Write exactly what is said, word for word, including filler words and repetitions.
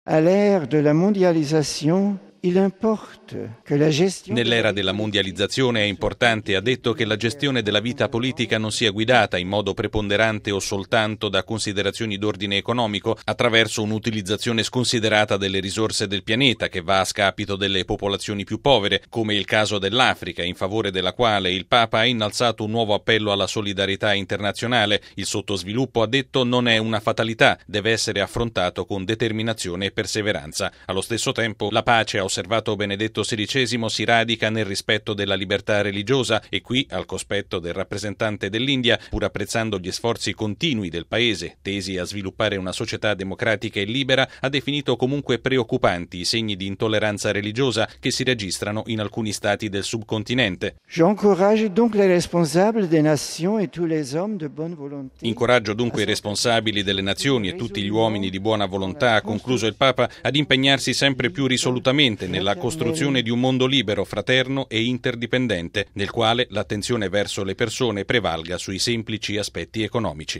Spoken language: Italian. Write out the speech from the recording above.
À l'ère de la mondialisation, il importe que la gestione Nell'era della mondializzazione è importante, ha detto, che la gestione della vita politica non sia guidata in modo preponderante o soltanto da considerazioni d'ordine economico attraverso un'utilizzazione sconsiderata delle risorse del pianeta che va a scapito delle popolazioni più povere, come il caso dell'Africa, in favore della quale il Papa ha innalzato un nuovo appello alla solidarietà internazionale. Il sottosviluppo, ha detto, non è una fatalità, deve essere affrontato con determinazione e perseveranza. Allo stesso tempo, la pace, ha osservato Benedetto sedicesimo, si radica nel rispetto della libertà religiosa e qui, al cospetto del rappresentante dell'India, pur apprezzando gli sforzi continui del paese tesi a sviluppare una società democratica e libera, ha definito comunque preoccupanti i segni di intolleranza religiosa che si registrano in alcuni stati del subcontinente. J'encourage donc les responsables des nations et tous les hommes de bonne volonté. Incoraggio dunque i responsabili delle nazioni e tutti gli uomini di buona volontà, ha concluso il Papa, ad impegnarsi sempre più risolutamente nella costruzione di un mondo libero, fraterno e interdipendente, nel quale l'attenzione verso le persone prevalga sui semplici aspetti economici.